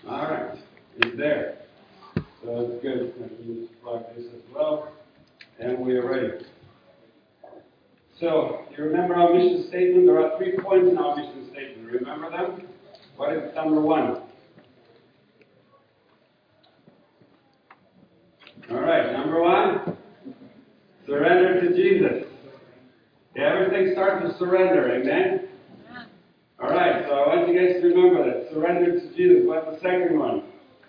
All right. It's there. So it's good. I can just plug this as well. And we are ready. So, you remember our mission statement? There are 3 points in our mission statement. Remember them? What is number 1? All right, number 1, surrender to Jesus. Everything starts with surrender, amen? All right, so I want you guys to remember that. Surrender to Jesus. What's the second one?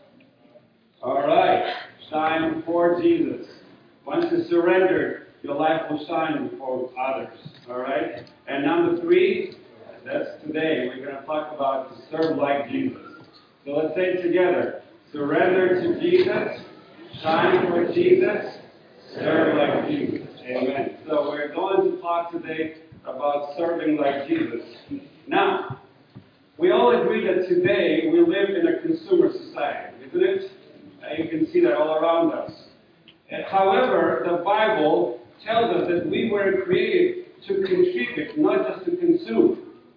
All right, shine before Jesus. Once you surrender, your life will shine before others. All right? And number 3, that's today. We're going to talk about to serve like Jesus. So let's say it together. Surrender to Jesus, shine for Jesus, serve like Jesus. Amen. So we're going to talk today about serving like Jesus. Now, we all agree that today we live in a consumer society, isn't it? You can see that all around us. However, the Bible tells us that we were created to contribute, not just to consume.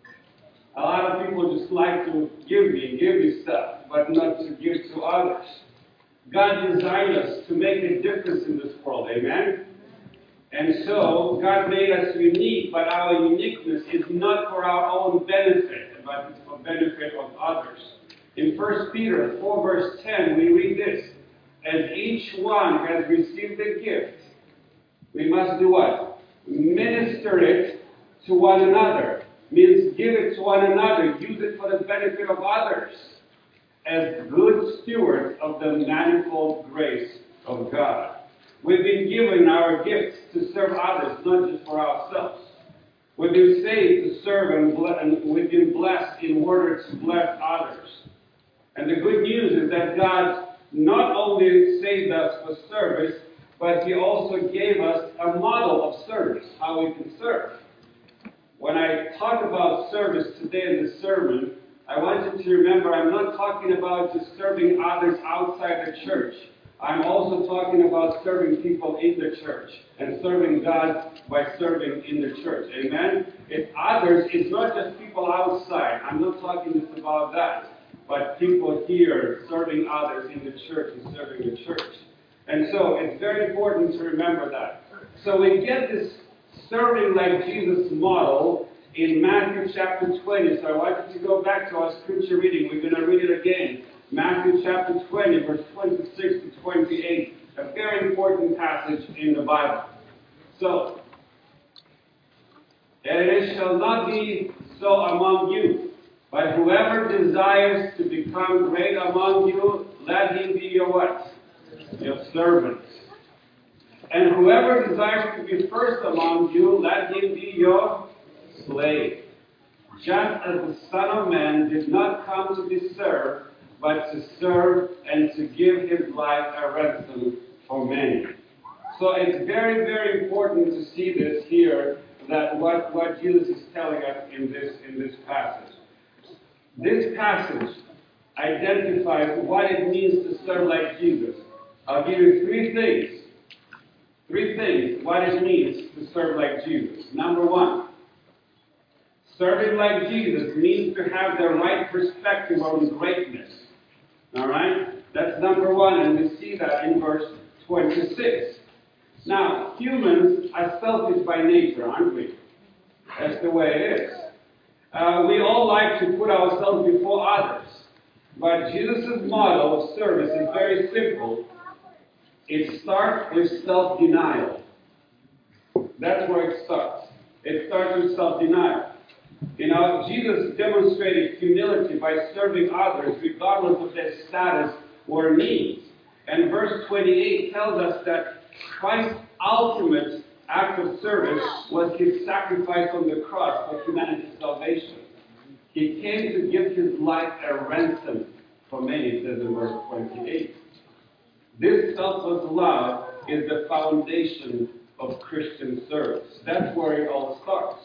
A lot of people just like to give me stuff, but not to give to others. God designed us to make a difference in this world, amen? And so, God made us unique, but our uniqueness is not for our own benefit, but it's for benefit of others. In 1 Peter 4 verse 10, we read this: as each one has received a gift, we must do what? Minister it to one another. Means give it to one another. Use it for the benefit of others. As good stewards of the manifold grace of God. We've been given our gifts to serve others, not just for ourselves. We've been saved to serve and we've been blessed in order to bless others. And the good news is that God not only saved us for service, but He also gave us a model of service, how we can serve. When I talk about service today in this sermon, I want you to remember I'm not talking about just serving others outside the church. I'm also talking about serving people in the church and serving God by serving in the church. Amen? It's others, it's not just people outside. I'm not talking just about that. But people here serving others in the church and serving the church. And so it's very important to remember that. So we get this serving like Jesus model in Matthew chapter 20. So I want you to go back to our scripture reading. We're going to read it again. Matthew chapter 20, verse 26 to 28. A very important passage in the Bible. So, and it shall not be so among you, but whoever desires to become great among you, let him be your what? Your servant. And whoever desires to be first among you, let him be your slave. Just as the Son of Man did not come to be served, but to serve and to give His life a ransom for many. So it's very, very important to see this here, that what Jesus is telling us in this passage. This passage identifies what it means to serve like Jesus. I'll give you 3 things. 3 things, what it means to serve like Jesus. Number 1, serving like Jesus means to have the right perspective on greatness. All right? That's number 1, and we see that in verse 26. Now, humans are selfish by nature, aren't we? That's the way it is. We all like to put ourselves before others. But Jesus' model of service is very simple. It starts with self-denial. That's where it starts. It starts with self-denial. You know, Jesus demonstrated humility by serving others regardless of their status or needs. And verse 28 tells us that Christ's ultimate act of service was His sacrifice on the cross for humanity's salvation. He came to give His life a ransom for many, it says in verse 28. This selfless love is the foundation of Christian service. That's where it all starts.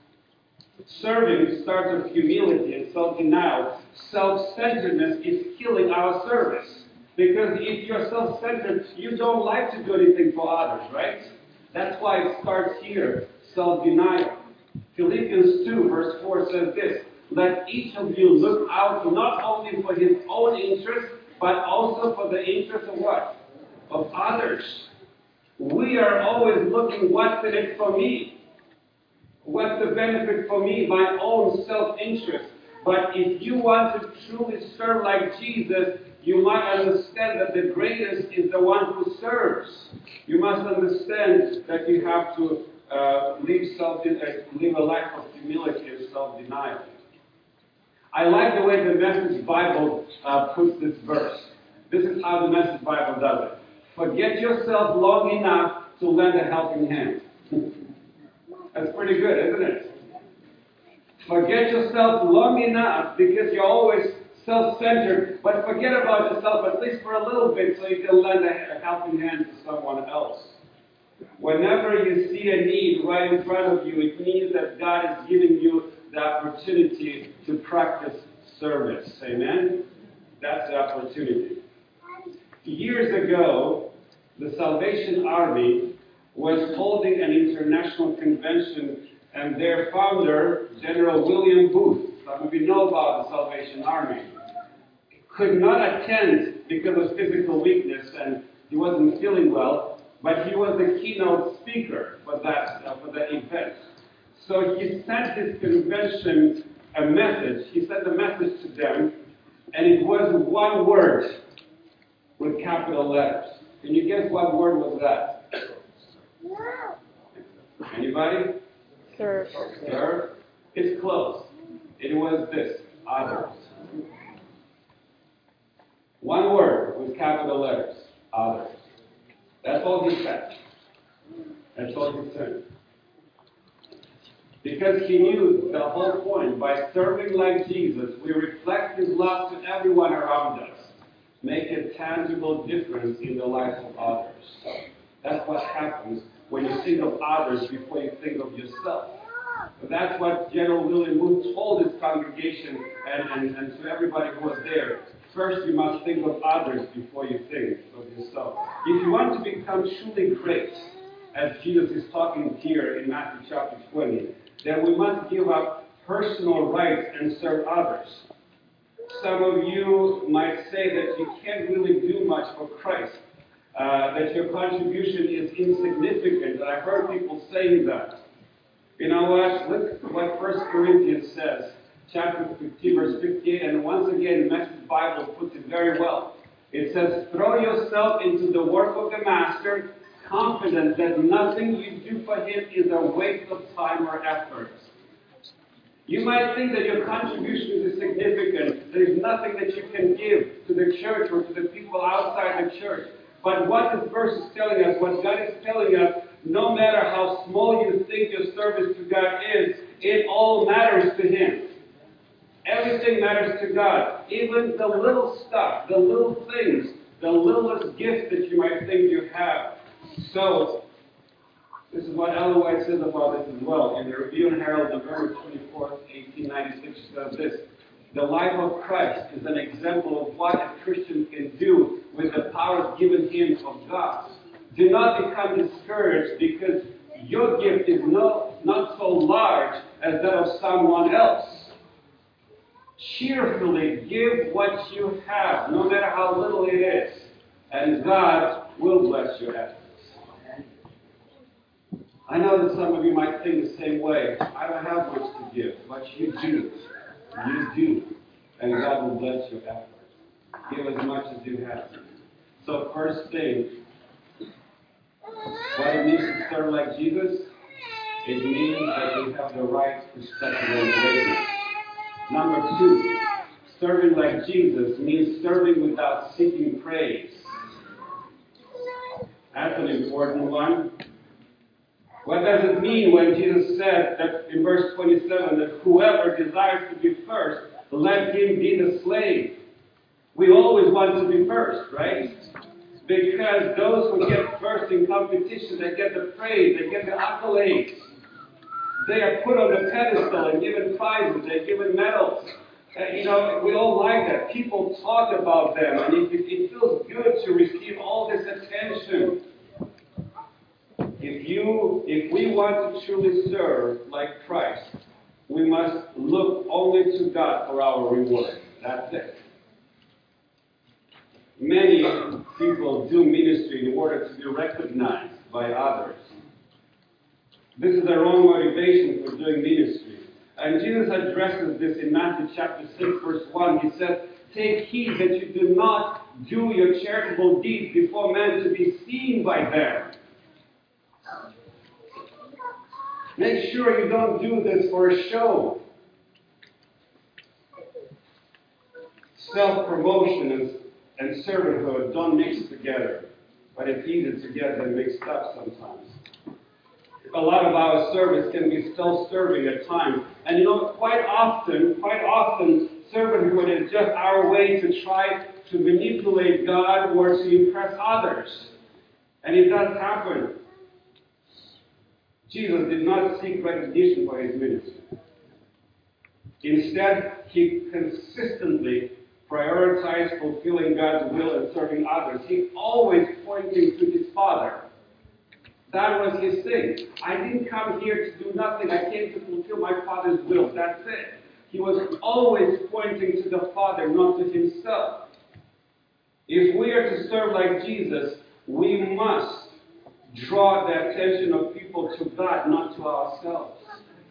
Serving starts with humility and self-denial. Self-centeredness is killing our service. Because if you're self-centered, you don't like to do anything for others, right? That's why it starts here, self-denial. Philippians 2 verse 4 says this: let each of you look out not only for his own interest, but also for the interest of what? Of others. We are always looking, what's in it for me? What's the benefit for me? My own self-interest. But if you want to truly serve like Jesus, you might understand that the greatest is the one who serves. You must understand that you have to live a life of humility and self-denial. I like the way the Message Bible puts this verse. This is how the Message Bible does it. Forget yourself long enough to lend a helping hand. That's pretty good, isn't it? Forget yourself long enough because you're always self-centered, but forget about yourself at least for a little bit so you can lend a helping hand to someone else. Whenever you see a need right in front of you, it means that God is giving you the opportunity to practice service. Amen? That's the opportunity. Years ago, the Salvation Army was holding an international convention, and their founder, General William Booth, some of you know about the Salvation Army, could not attend because of physical weakness, and he wasn't feeling well, but he was the keynote speaker for the event. So he sent his convention a message. He sent a message to them, and it was one word with capital letters. Can you guess what word was that? Anybody? Serve. Serve. It's close. It was this: others. One word with capital letters: others. That's all he said. That's all he said. Because he knew the whole point. By serving like Jesus, we reflect his love to everyone around us. Make a tangible difference in the lives of others. That's what happens when you think of others before you think of yourself. That's what General William Booth told his congregation and to everybody who was there. First, you must think of others before you think of yourself. If you want to become truly great, as Jesus is talking here in Matthew chapter 20, then we must give up personal rights and serve others. Some of you might say that you can't really do much for Christ, that your contribution is insignificant. And I've heard people saying that. You know what? Look what 1 Corinthians says, chapter 15, verse 58, and once again, the Message Bible puts it very well. It says, throw yourself into the work of the Master, confident that nothing you do for him is a waste of time or effort. You might think that your contribution is insignificant. There's nothing that you can give to the church or to the people outside the church. But what this verse is telling us, what God is telling us, no matter how small you think your service to God is, it all matters to him. Everything matters to God. Even the little stuff, the little things, the littlest gift that you might think you have. So, this is what Ellen White says about this as well. In the Review and Herald, November 24th, 1896, she says this: the life of Christ is an example of what a Christian can do with the powers given him of God. Do not become discouraged because your gift is not so large as that of someone else. Cheerfully give what you have, no matter how little it is, and God will bless your efforts. I know that some of you might think the same way. I don't have much to give, but you do. You do. And God will bless your efforts. Give as much as you have. So first thing, what it means to serve like Jesus, it means that we have the right perspective and greatness. Number two, serving like Jesus means serving without seeking praise. That's an important one. What does it mean when Jesus said that in verse 27 that whoever desires to be first, let him be the slave? We always want to be first, right? Because those who get first in competition, they get the praise, they get the accolades. They are put on the pedestal and given prizes, they're given medals. We all like that. People talk about them, and it feels good to receive all this attention. If we want to truly serve like Christ, we must look only to God for our reward. That's it. Many people do ministry in order to be recognized by others. This is the wrong motivation for doing ministry. And Jesus addresses this in Matthew chapter 6, verse 1. He says, "Take heed that you do not do your charitable deeds before men to be seen by them." Make sure you don't do this for a show. Self-promotion and servanthood don't mix together, but it's easy to get them mixed up sometimes. A lot of our service can be self-serving at times. And you know, quite often, servanthood is just our way to try to manipulate God or to impress others. And it does happen. Jesus did not seek recognition for his ministry. Instead, he consistently prioritized fulfilling God's will and serving others. He always pointing to his Father. That was his thing. I didn't come here to do nothing. I came to fulfill my Father's will. That's it. He was always pointing to the Father, not to himself. If we are to serve like Jesus, we must draw the attention of people to God, not to ourselves.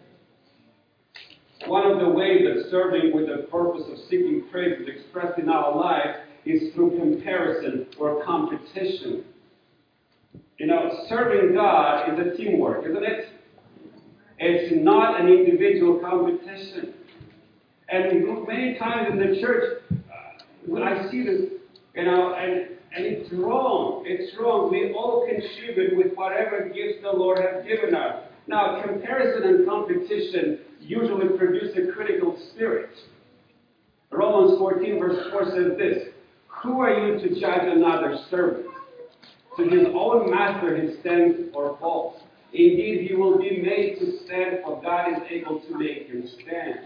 One of the ways that serving with the purpose of seeking praise is expressed in our life is through comparison or competition. You know, serving God is a teamwork, isn't it? It's not an individual competition. And many times in the church, when I see this, you know, and it's wrong. It's wrong. We all contribute with whatever gifts the Lord has given us. Now, comparison and competition usually produce a critical spirit. Romans 14 verse 4 says this, "Who are you to judge another's servant? To his own master he stands or falls. Indeed, he will be made to stand, for God is able to make him stand."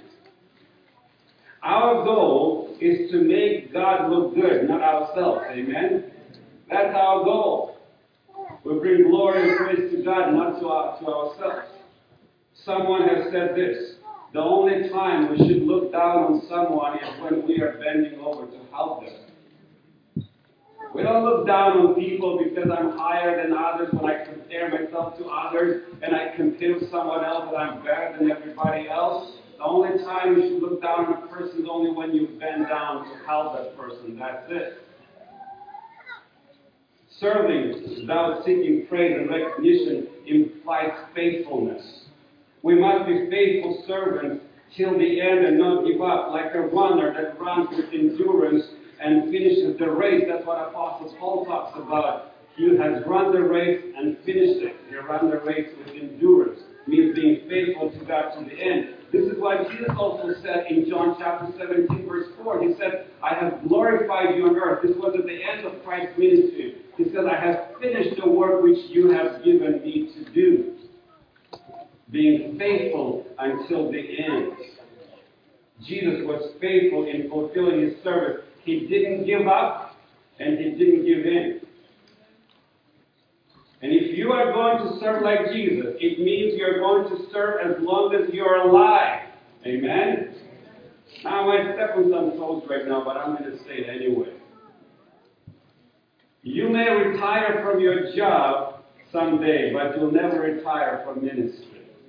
Our goal is to make God look good, not ourselves. Amen? That's our goal. We bring glory and praise to God, not to ourselves. Someone has said this, the only time we should look down on someone is when we are bending over to help them. We don't look down on people because I'm higher than others when I compare myself to others and I compare with someone else that I'm better than everybody else. The only time you should look down on a person is only when you bend down to help that person. That's it. Serving without seeking praise and recognition implies faithfulness. We must be faithful servants till the end and not give up, like a runner that runs with endurance and finishes the race. That's what Apostle Paul talks about. He has run the race and finished it. He ran the race with endurance. It means being faithful to God to the end. This is why Jesus also said in John chapter 17 verse 4, he said, "I have glorified you on earth." This was at the end of Christ's ministry. He said, "I have finished the work which you have given me to do." Being faithful until the end. Jesus was faithful in fulfilling his service. He didn't give up and he didn't give in. And if you are going to serve like Jesus, it means you're going to serve as long as you're alive. Amen? Now, I might step on some toes right now, but I'm going to say it anyway. You may retire from your job someday, but you'll never retire from ministry.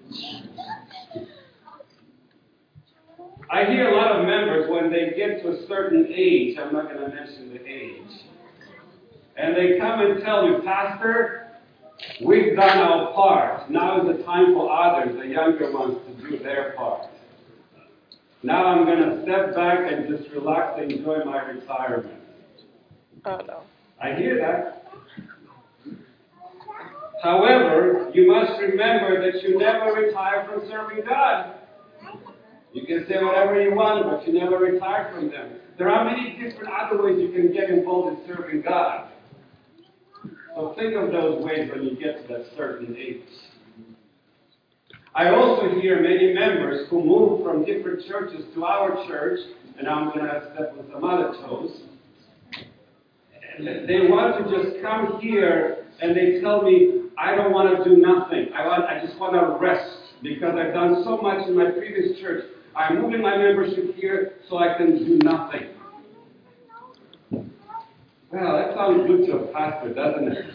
I hear a lot of members when they get to a certain age, I'm not going to mention the age, and they come and tell me, "Pastor, we've done our part. Now is the time for others, the younger ones, to do their part. Now I'm going to step back and just relax and enjoy my retirement." Oh, no. I hear that. However, you must remember that you never retire from serving God. You can say whatever you want, but you never retire from them. There are many different other ways you can get involved in serving God. So think of those ways when you get to that certain age. I also hear many members who move from different churches to our church, and I'm going to step on some other toes. And they want to just come here and they tell me, "I don't want to do nothing. I just want to rest because I've done so much in my previous church. I'm moving my membership here so I can do nothing. Well, that sounds good to a pastor, doesn't it?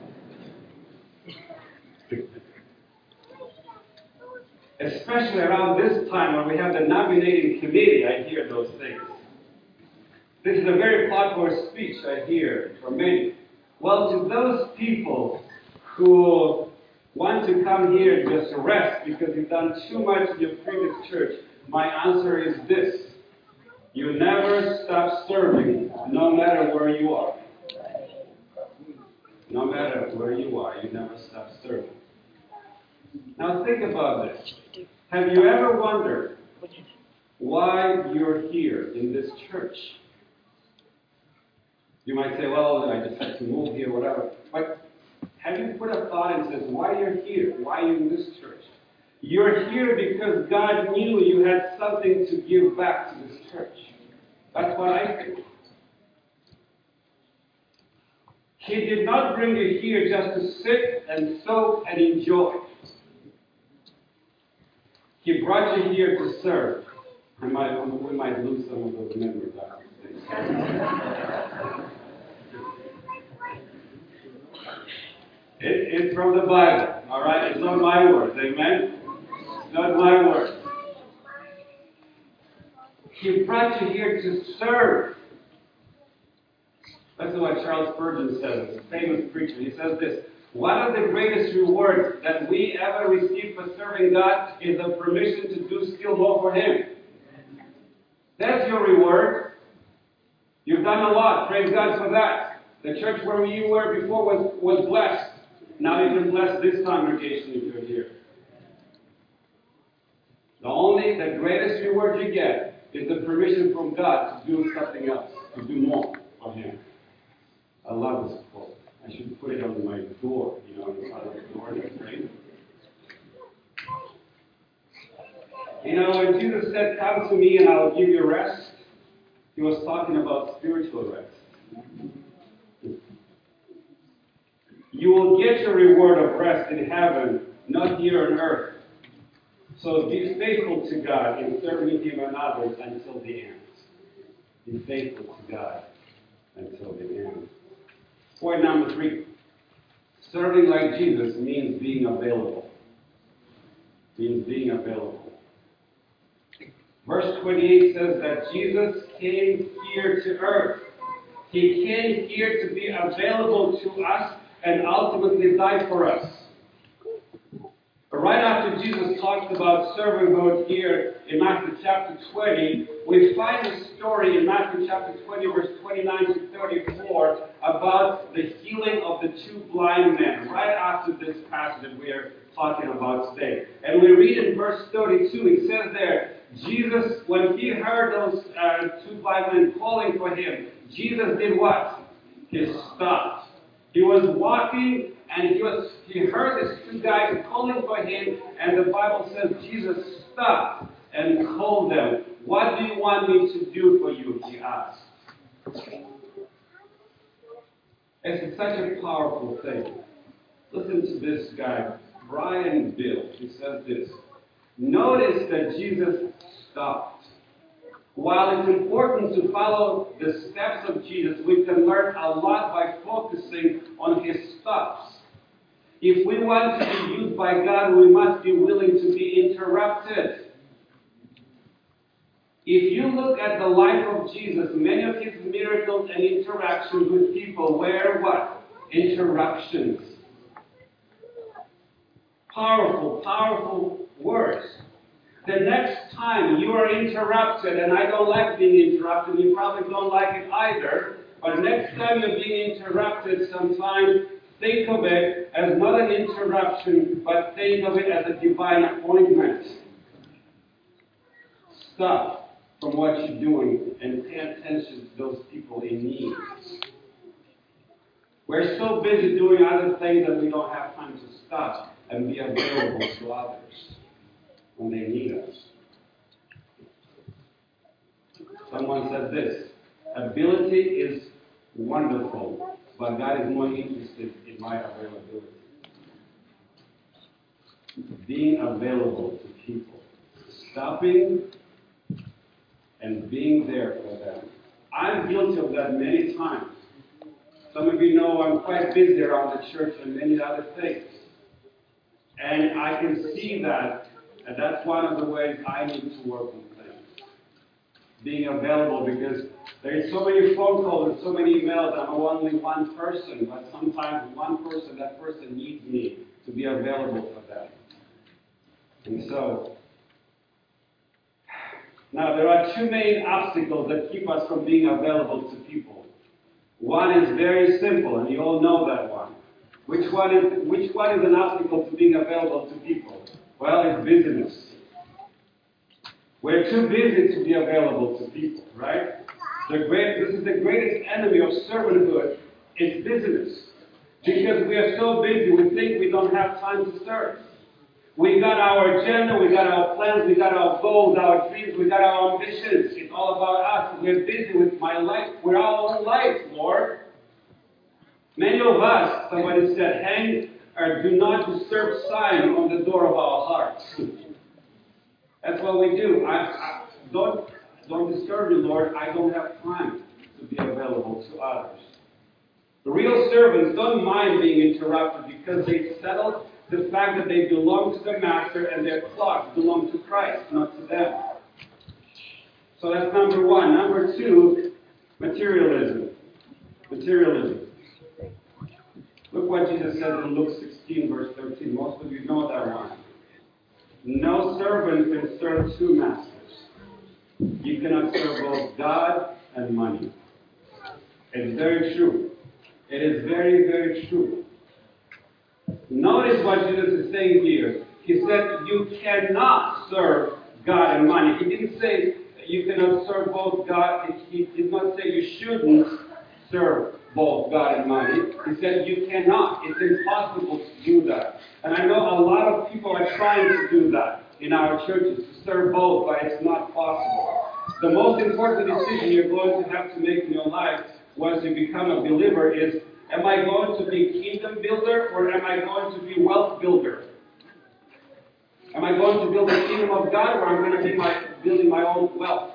Especially around this time when we have the nominating committee, I hear those things. This is a very popular speech I hear from many. Well, to those people who want to come here and just rest because you've done too much in your previous church, my answer is this. You never stop serving, no matter where you are. No matter where you are, you never stop serving. Now think about this. Have you ever wondered why you're here in this church? You might say, well, I just had to move here, whatever. But have you put a thought and said, why you're here? Why are you in this church? You're here because God knew you had something to give back to this church. That's what I think. He did not bring you here just to sit and soak and enjoy. He brought you here to serve. We might lose some of those members after this. It's from the Bible, all right? It's not my words, amen? It's not my words. He brought you here to serve. That's what Charles Spurgeon says, a famous preacher. He says this, one of the greatest rewards that we ever receive for serving God is the permission to do still more for Him. That's your reward. You've done a lot. Praise God for that. The church where you were before was blessed. Now you can bless this congregation if you're here. The greatest reward you get is the permission from God to do something else, to do more for Him. I love this quote. I should put it on my door, on the side of the door next time. When Jesus said, come to me and I will give you rest, He was talking about spiritual rest. You will get your reward of rest in heaven, not here on earth. So be faithful to God in serving Him and others until the end. Be faithful to God until the end. Point number 3. Serving like Jesus means being available. Means being available. Verse 28 says that Jesus came here to earth. He came here to be available to us and ultimately die for us. Right after Jesus talks about servanthood here in Matthew chapter 20, we find a story in Matthew chapter 20, verse 29 to 34, about the healing of the 2 blind men, right after this passage that we are talking about today. And we read in verse 32, it says there, Jesus, when He heard those 2 blind men calling for Him, Jesus did what? He stopped. He was walking, and he heard these 2 guys calling for Him, and the Bible says Jesus stopped and called them. What do you want me to do for you? He asked. It's such a powerful thing. Listen to this guy, Brian Bill. He says this. Notice that Jesus stopped. While it's important to follow the steps of Jesus, we can learn a lot by focusing on His stops. If we want to be used by God, we must be willing to be interrupted. If you look at the life of Jesus, many of His miracles and interactions with people were what? Interruptions. Powerful, powerful words. The next time you are interrupted, and I don't like being interrupted, you probably don't like it either, but next time you're being interrupted sometimes, think of it as not an interruption, but think of it as a divine appointment. Stop from what you're doing and pay attention to those people in need. We're so busy doing other things that we don't have time to stop and be available to others when they need us. Someone said this, ability is wonderful, but God is more interested in my availability. being available to people, stopping and being there for them. I'm guilty of that many times. Some of you know I'm quite busy around the church and many other things. And I can see that, and that's one of the ways I need to work on things. Being available, because there's so many phone calls and so many emails. I'm only one person, but sometimes that person needs me to be available for them. And so, now there are two main obstacles that keep us from being available to people. One is very simple, and you all know that one. Which one is an obstacle to being available to people? Well, it's busyness. We're too busy to be available to people, right? This is the greatest enemy of servanthood. It's busyness. Because we are so busy, we think we don't have time to serve. We got our agenda, we got our plans, we got our goals, our dreams, we got our ambitions. It's all about us. We're busy with my life. We're our own life, Lord. Many of us, somebody said, hang or do not disturb sign on the door of our hearts. That's what we do. Don't disturb me, Lord. I don't have time to be available to others. The real servants don't mind being interrupted because they settled the fact that they belong to the master and their clocks belong to Christ, not to them. So that's number one. Number two, materialism. Materialism. Look what Jesus said in Luke 16, verse 13. Most of you know that one. No servant can serve two masters. You cannot serve both God and money. It's very true. It is very, very true. Notice what Jesus is saying here. He said you cannot serve God and money. He didn't say you cannot serve both God. He did not say you shouldn't serve both God and money. He said you cannot. It's impossible to do that. And I know a lot of people are trying to do that in our churches, to serve both, but it's not possible. The most important decision you're going to have to make in your life once you become a believer is, am I going to be kingdom builder or am I going to be wealth builder? Am I going to build the kingdom of God or am I going to be building my own wealth?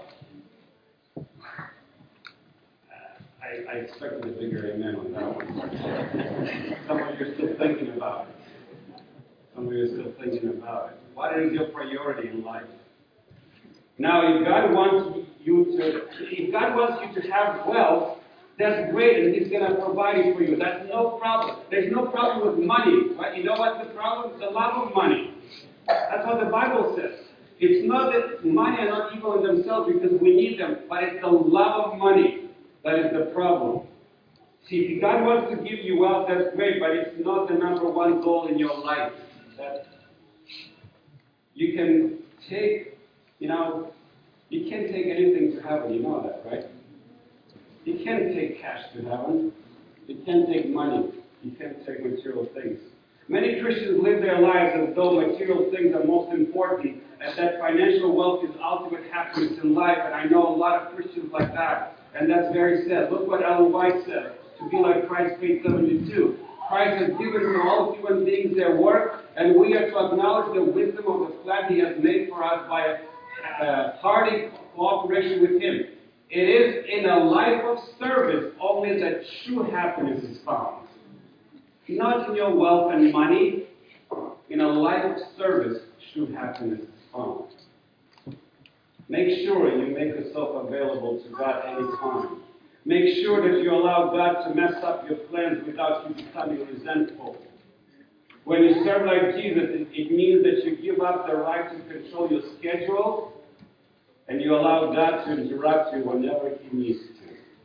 I expected a bigger amen on that one. Some of you are still thinking about it. Some of you are still thinking about it. What is your priority in life? Now, if God wants you to have wealth, that's great, and He's going to provide it for you. That's no problem. There's no problem with money, right? You know what's the problem? The love of money. That's what the Bible says. It's not that money are not evil in themselves because we need them, but it's the love of money that is the problem. See, if God wants to give you wealth, that's great, but it's not the number one goal in your life. That you can take, you can't take anything to heaven. You know that, right? You can't take cash to heaven. You can't take money. You can't take material things. Many Christians live their lives as though material things are most important and that financial wealth is ultimate happiness in life. And I know a lot of Christians like that. And that's very sad. Look what Ellen White said. To be like Christ, page 72. Christ has given to all human beings their work, and we are to acknowledge the wisdom of the plan He has made for us by a hearty cooperation with Him. It is in a life of service only that true happiness is found. Not in your wealth and money. In a life of service, true happiness is found. Make sure you make yourself available to God anytime. Make sure that you allow God to mess up your plans without you becoming resentful. When you serve like Jesus, it means that you give up the right to control your schedule and you allow God to interrupt you whenever He needs to.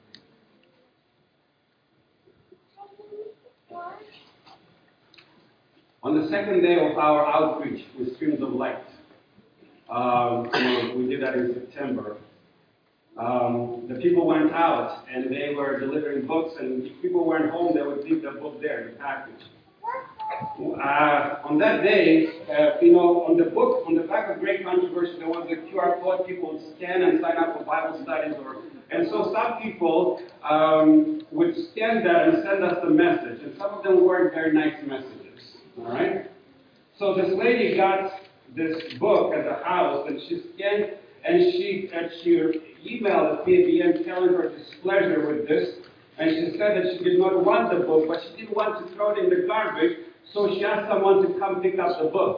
On the second day of our outreach with Streams of Light, we did that in September. The people went out and they were delivering books, and if people weren't home, they would leave the book there, the package. On that day, on the book, on the back of Great Controversy, there was a QR code people would scan and sign up for Bible studies. And so some people would scan that and send us a message, and some of them weren't very nice messages. All right? So this lady got this book at the house, and she scanned, and she emailed the PABM telling her displeasure with this, and she said that she did not want the book, but she didn't want to throw it in the garbage, so she asked someone to come pick up the book.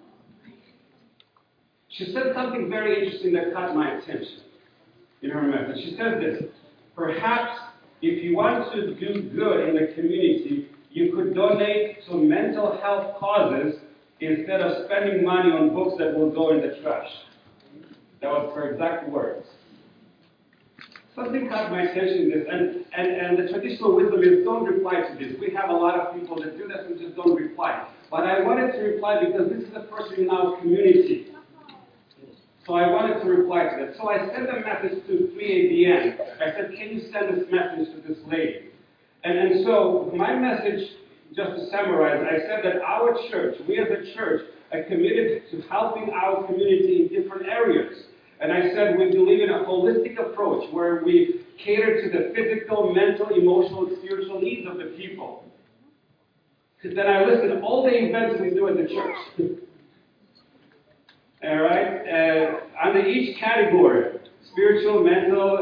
She said something very interesting that caught my attention in her message. She said this: perhaps if you want to do good in the community, you could donate to mental health causes instead of spending money on books that will go in the trash. That was her exact words. Something caught my attention in this, and the traditional wisdom is don't reply to this. We have a lot of people that do this and just don't reply. But I wanted to reply because this is a person in our community. So I wanted to reply to that. So I sent a message to 3ABN. I said, can you send this message to this lady? And so my message, just to summarize, I said that our church, we as a church, are committed to helping our community in different areas. And I said we believe in a holistic approach where we cater to the physical, mental, emotional, and spiritual needs of the people. Then I listed all the events we do in the church. All right? Under each category, spiritual, mental,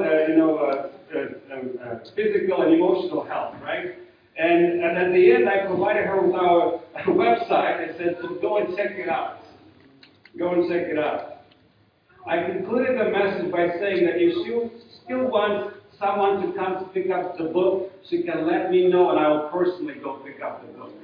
physical, and emotional health, right? And at the end, I provided her with our website. I said, so go and check it out. Go and check it out. I concluded the message by saying that if she still wants someone to come to pick up the book, she can let me know and I will personally go pick up the book.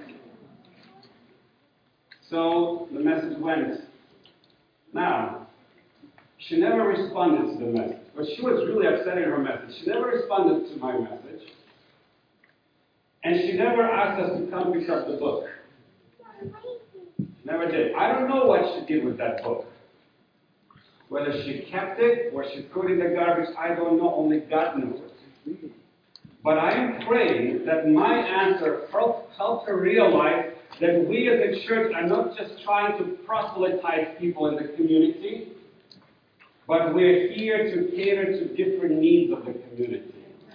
So the message went. Now, she never responded to the message, but she was really upset in her message. She never responded to my message, and she never asked us to come pick up the book. She never did. I don't know what she did with that book. Whether she kept it or she threw it in the garbage, I don't know. Only God knows. But I am praying that my answer helped her realize that we as a church are not just trying to proselytize people in the community, but we're here to cater to different needs of the community.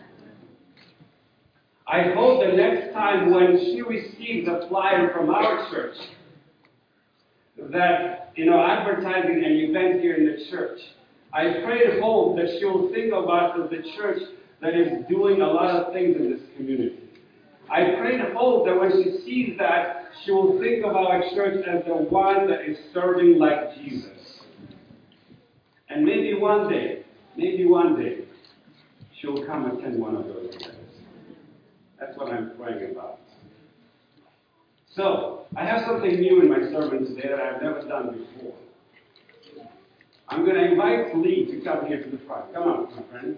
I hope the next time when she receives a flyer from our church, that, advertising an event here in the church, I pray and hope that she will think of us as the church that is doing a lot of things in this community. I pray and hope that when she sees that, she will think of our church as the one that is serving like Jesus. And maybe one day, she will come attend one of those events. That's what I'm praying about. So, I have something new in my sermon today that I've never done before. I'm going to invite Lee to come here to the front. Come on, my friend.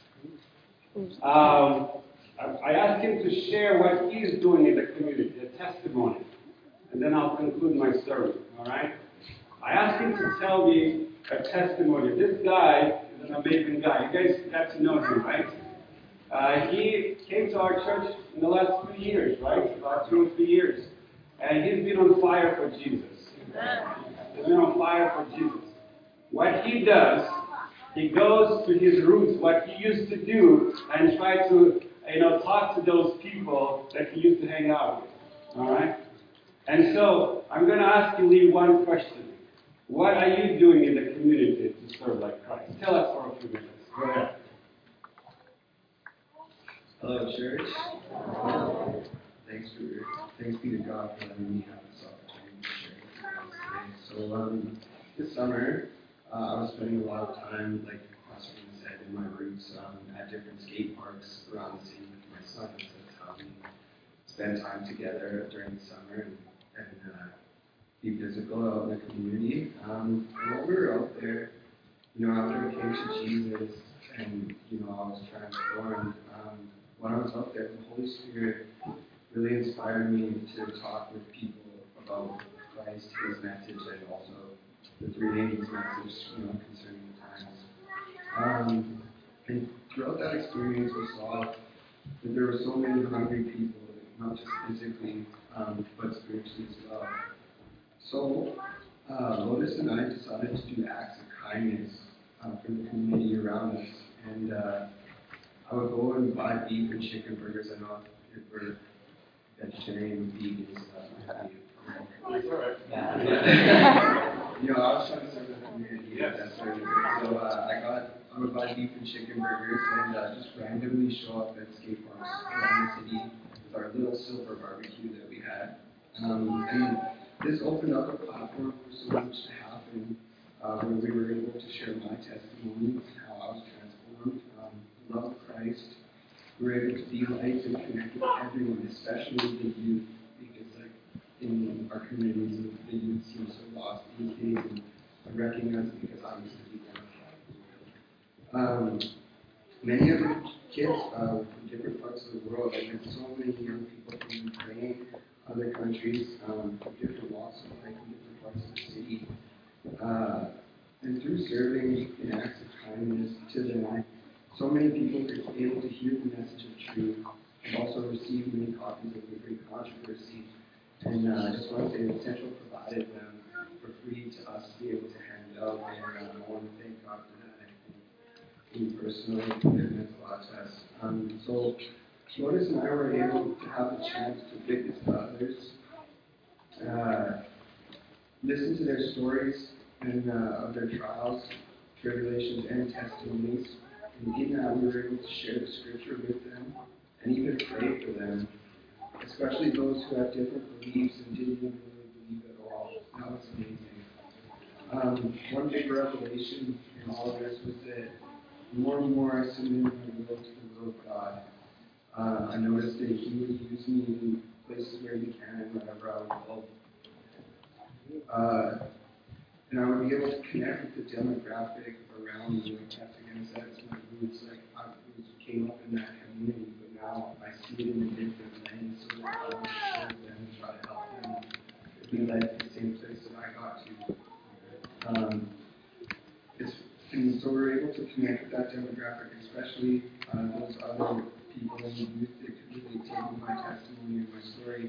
I asked him to share what he is doing in the community, a testimony. And then I'll conclude my sermon, all right? I asked him to tell me a testimony. This guy is an amazing guy. You guys got to know him, right? He came to our church in the last 2 years, right? About 2 or 3 years. And he's been on fire for Jesus. He's been on fire for Jesus. What he does, he goes to his roots, what he used to do, and try to, talk to those people that he used to hang out with. All right? And so, I'm going to ask you, Lee, one question. What are you doing in the community to serve like Christ? Tell us for a few minutes. Go ahead. Hello, church. Thanks be to God for letting me have this opportunity to share with you guys today. So, this summer, I was spending a lot of time, like Pastor said, in my roots at different skate parks around the city with my son. So that's how we spend time together during the summer and be physical out in the community. And while we were out there, after we came to Jesus and, I was transformed, when I was out there, the Holy Spirit really inspired me to talk with people about Christ, His message, and also the three angels' message, concerning the times. And throughout that experience, we saw that there were so many hungry people, not just physically, but spiritually as well. So, Lotus and I decided to do acts of kindness for the community around us. And I would go and buy beef and chicken burgers. I know if we're vegetarian and vegan, so that might be a That's all right. You know, I was trying to serve the community. Yes. That's what it is. So I would buy beef and chicken burgers and just randomly show up at skate parks around the city with our little silver barbecue that we had. And this opened up a platform for so much to happen where we were able to share my testimony, how I was transformed, the love of Christ. We were able to be lights and connect with everyone, especially the youth, because like in our communities, the youth seem so lost these days, and I recognize it because I used to be one. Many of the kids from different parts of the world, I met so many young people from Ukraine, other countries, from different walks of life in different parts of the city. And through serving in acts of kindness to them, so many people were able to hear the message of truth and also receive many copies of the Great Controversy. And I just want to say that Central provided them for free to us to be able to hand out. And I want to thank God for that. I think personally, it meant a lot to us. So Lotus and I were able to have the chance to witness to others, listen to their stories and of their trials, tribulations, and testimonies. And in that, we were able to share the scripture with them and even pray for them, especially those who have different beliefs and didn't even really believe at all. That was amazing. One big revelation in all of this was that more and more I submitted my will to the will of God. I noticed that He would use me in places where He can, wherever I would go. And I would be able to connect with the demographic around me. Like Pastor again said, it's my roots. Like I came up in that community, but now I see it in a different lens, so that I want to share with them and try to help them be led to the same place that I got to. And so we're able to connect with that demographic, especially those other people in the youth that could really take my testimony and my story.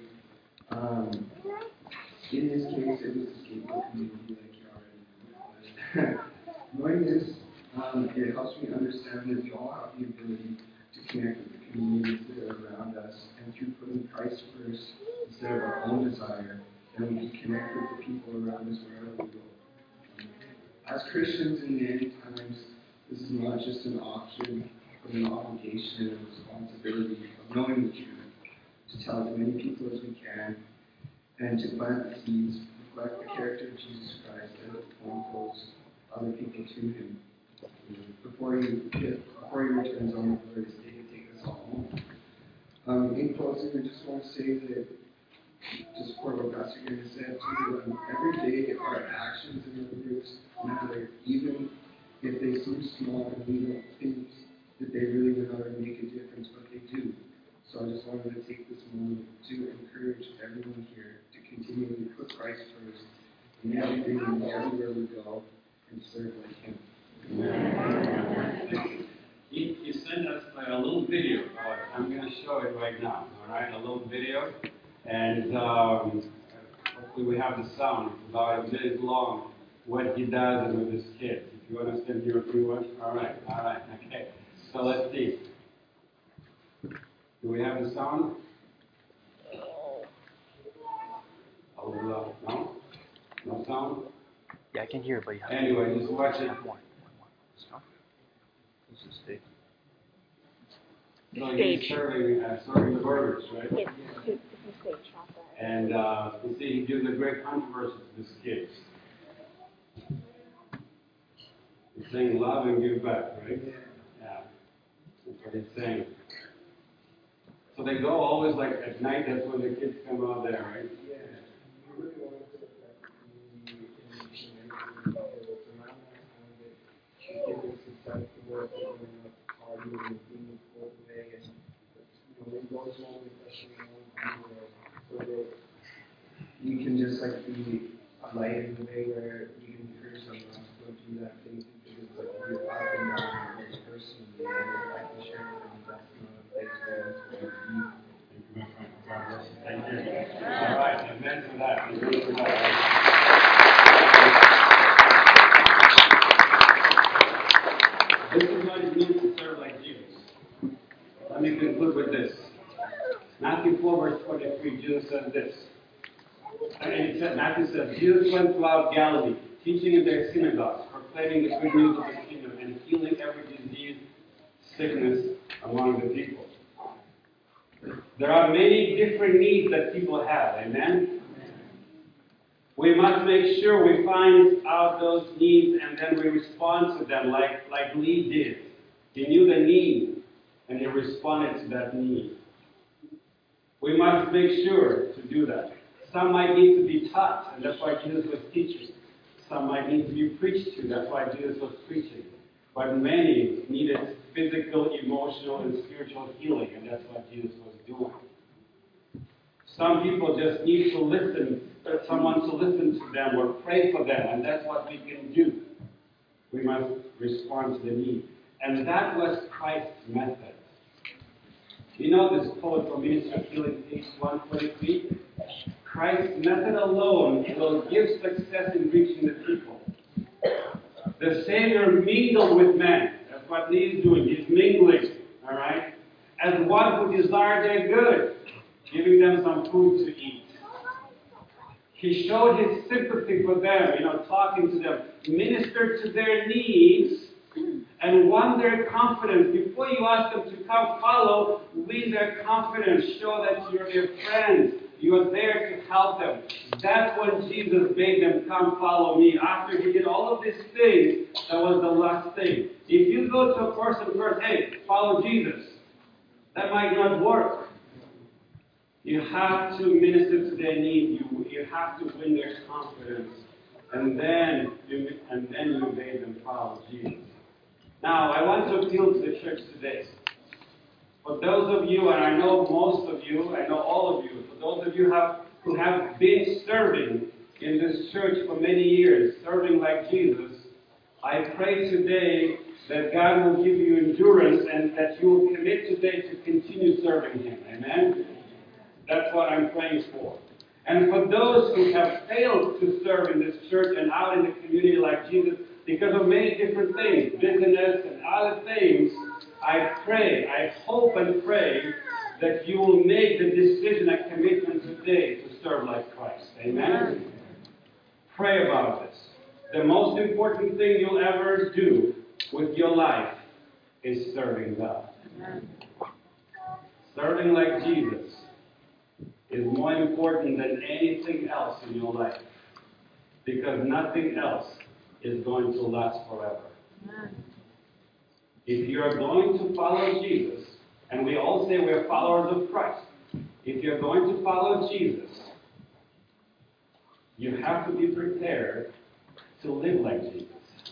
In this case, it was a skateboard community, like you already know. Knowing this, it helps me understand that we all have the ability to connect with the communities that are around us, and through putting Christ first instead of our own desire, then we can connect with the people around us wherever we go. As Christians in the end times, this is not just an option, but an obligation and a responsibility of knowing the truth, to tell as many people as we can, and to plant the seeds, reflect the character of Jesus Christ, and to point those other people to Him. Before He returns on the glorious day to take us all home. In closing, I just want to say that, to support what Pastor Gary said, too, every day our actions and our words matter, even if they seem small and we don't think that they really know how to make a difference, but they do. So I just wanted to take this moment to encourage everyone here to continually put Christ first in everything and everywhere we go and serve like Him. Amen. He sent us a little video. I'm going to show it right now. All right, a little video. And hopefully we have the sound. It's about a minute long, what he does and with his kids. If you want to stand here if you want. All right, okay. So let's see. Do we have the sound? No? No sound? Yeah, I can hear, but you have Anyway, just watch it. more. This is big. So he's serving the burgers, right? It's a stage, not that. And you see, he gives a great controversy to his kids. He's saying love and give back, right? Yeah. That's what he's saying. So they go always like at night, that's when the kids come out there, right? Yeah, we really want to put that community in the community because it's around that time that kids are susceptible to going up partying and being pulled away, and we go home, especially in one family, so that we can just like be a light in the way where we can encourage them not to go do that thing because it's like we're up and down with this person, and I can share with them that's not a place where it's going to be. Thank you. All right, amen for that. Amen for that. This is what it means to serve like Jesus. Let me conclude with this. Matthew 4, verse 23, Jesus says this. And it said, Matthew says, Jesus went throughout Galilee, teaching in their synagogues, proclaiming the good news of the kingdom, and healing every disease, sickness among the people. There are many different needs that people have, amen? We must make sure we find out those needs and then we respond to them like Lee did. He knew the need and he responded to that need. We must make sure to do that. Some might need to be taught, and that's why Jesus was teaching. Some might need to be preached to, that's why Jesus was preaching. But many needed physical, emotional, and spiritual healing, and that's what Jesus was doing. Some people just need to listen, someone to listen to them or pray for them, and that's what we can do. We must respond to the need. And that was Christ's method. You know this quote from Ministry of Healing, page 143? Christ's method alone will give success in reaching the people. The Savior mingled with men. That's what He's doing. He's mingling, all right? As one who desired their good, giving them some food to eat. He showed His sympathy for them, talking to them, ministered to their needs, and won their confidence. Before you ask them to come follow, win their confidence. Show that you're their friends. You are there to help them. That's when Jesus made them come follow me. After He did all of these things, that was the last thing. If you go to a person first, hey, follow Jesus, that might not work. You have to minister to their need. You have to win their confidence. And then you made them follow Jesus. Now, I want to appeal to the church today. For those of you, and I know most of you, I know all of you, for those of you who have been serving in this church for many years, serving like Jesus, I pray today that God will give you endurance and that you will commit today to continue serving Him. Amen? That's what I'm praying for. And for those who have failed to serve in this church and out in the community like Jesus, because of many different things, business and other things, I pray, I hope and pray that you will make the decision and commitment today to serve like Christ. Amen? Pray about this. The most important thing you'll ever do with your life is serving God. Serving like Jesus is more important than anything else in your life, because nothing else is going to last forever. If you are going to follow Jesus, and we all say we're followers of Christ, if you're going to follow Jesus, you have to be prepared to live like Jesus.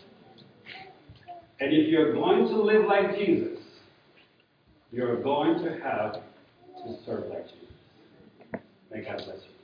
And if you're going to live like Jesus, you're going to have to serve like Jesus. May God bless you.